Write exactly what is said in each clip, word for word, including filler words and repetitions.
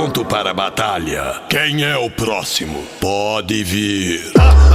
Pronto para a batalha. Quem é o próximo? Pode vir.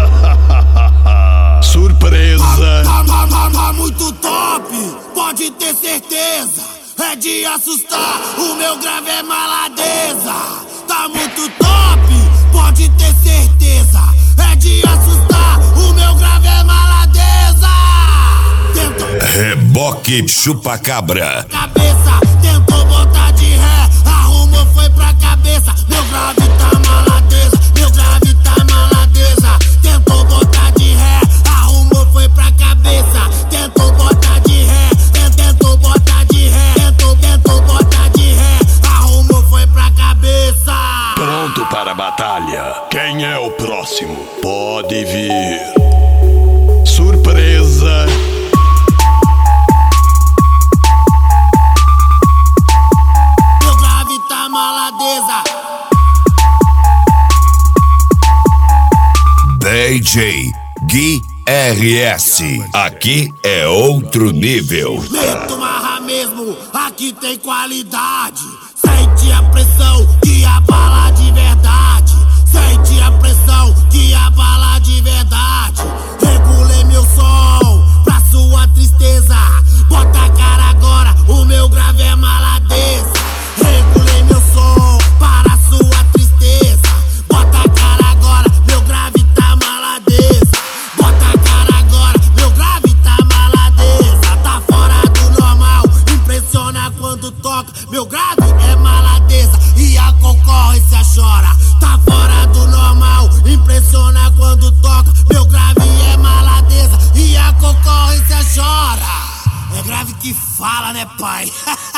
Surpresa. Tá, tá, tá, tá muito top, pode ter certeza. É de assustar, o meu grave é maladeza. Tá muito top, pode ter certeza. É de assustar, o meu grave é maladeza. Tentou Reboque chupa-cabra. cabeça, tentou botar de ré, arrumou, foi pra cabeça. Meu grave tá maladeza, meu grave tá maladeza. Tentou botar de ré, arrumou, foi pra cabeça. Tentou botar de ré, tentou botar de ré, tentou, tentou botar de ré, arrumou, foi pra cabeça. Pronto para a batalha. Quem é o próximo? Pode vir. Surpresa. Meu grave tá maladeza. D J Gui R S. Aqui é outro nível. Meto marra mesmo, aqui tem qualidade. Sente a pressão que abala de verdade. Sente a pressão que abala de verdade. Regulei meu som pra sua tristeza. Bota a cara agora, o meu grave é maladeza. Regulei meu som para sua tristeza. Bota a cara agora, meu grave tá maladeza. Bota a cara agora, meu grave tá maladeza. Tá fora do normal, impressiona quando toca. Meu grave é maladeza e a concorrência chora. Tá fora do normal, impressiona quando toca. Meu grave é maladeza e a concorrência chora. É grave que fala, né, pai?